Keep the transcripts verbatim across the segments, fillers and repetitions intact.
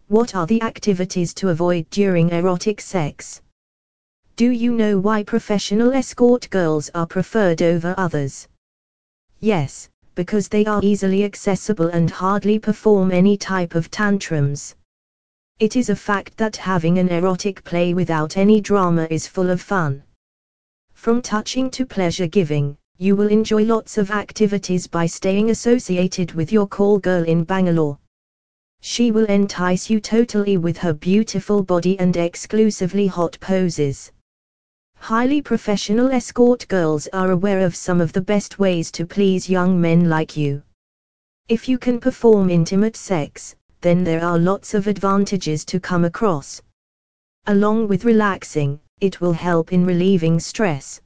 What are the activities to avoid during erotic sex? Do you know why professional escort girls are preferred over others? Yes, because they are easily accessible and hardly perform any type of tantrums. It is a fact that having an erotic play without any drama is full of fun. From touching to pleasure giving, you will enjoy lots of activities by staying associated with your call girl in Bangalore. She will entice you totally with her beautiful body and exclusively hot poses. Highly professional escort girls are aware of some of the best ways to please young men like you. If you can perform intimate sex, then there are lots of advantages to come across. Along with relaxing, it will help in relieving stress.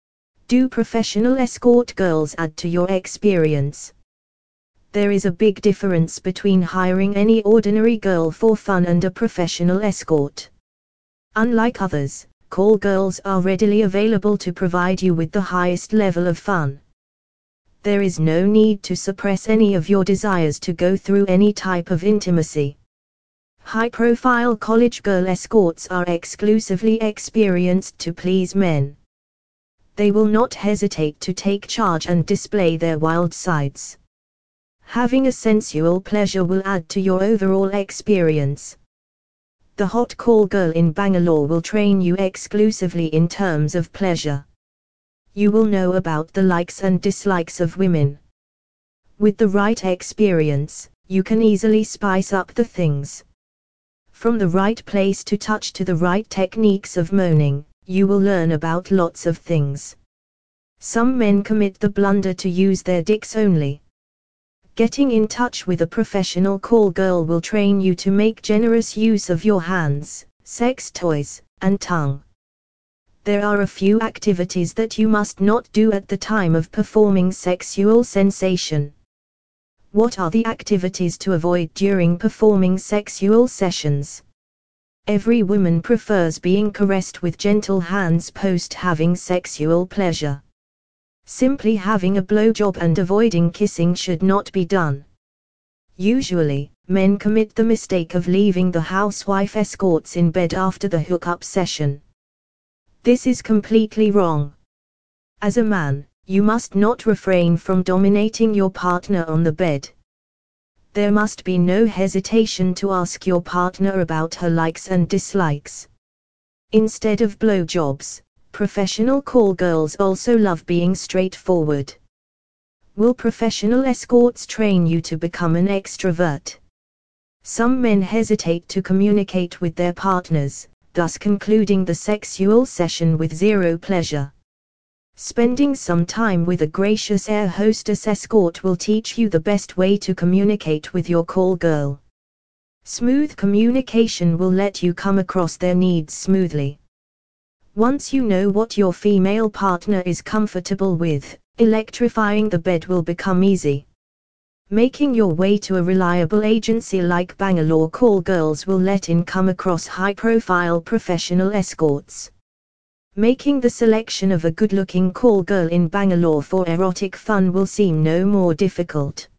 Do professional escort girls add to your experience? There is a big difference between hiring any ordinary girl for fun and a professional escort. Unlike others, call girls are readily available to provide you with the highest level of fun. There is no need to suppress any of your desires to go through any type of intimacy. High-profile college girl escorts are exclusively experienced to please men. They will not hesitate to take charge and display their wild sides. Having a sensual pleasure will add to your overall experience. The hot call girl in Bangalore will train you exclusively in terms of pleasure. You will know about the likes and dislikes of women. With the right experience, you can easily spice up the things. From the right place to touch to the right techniques of moaning, you will learn about lots of things. Some men commit the blunder to use their dicks only. Getting in touch with a professional call girl will train you to make generous use of your hands, sex toys, and tongue. There are a few activities that you must not do at the time of performing sexual sensation. What are the activities to avoid during performing sexual sessions? Every woman prefers being caressed with gentle hands post having sexual pleasure. Simply having a blowjob and avoiding kissing should not be done. Usually, men commit the mistake of leaving the housewife escorts in bed after the hookup session. This is completely wrong. As a man, you must not refrain from dominating your partner on the bed. There must be no hesitation to ask your partner about her likes and dislikes. Instead of blowjobs, professional call girls also love being straightforward. Will professional escorts train you to become an extrovert? Some men hesitate to communicate with their partners, thus concluding the sexual session with zero pleasure. Spending some time with a gracious air hostess escort will teach you the best way to communicate with your call girl. Smooth communication will let you come across their needs smoothly. Once you know what your female partner is comfortable with, electrifying the bed will become easy. Making your way to a reliable agency like Bangalore Call Girls will let in come across high-profile professional escorts. Making the selection of a good-looking call girl in Bangalore for erotic fun will seem no more difficult.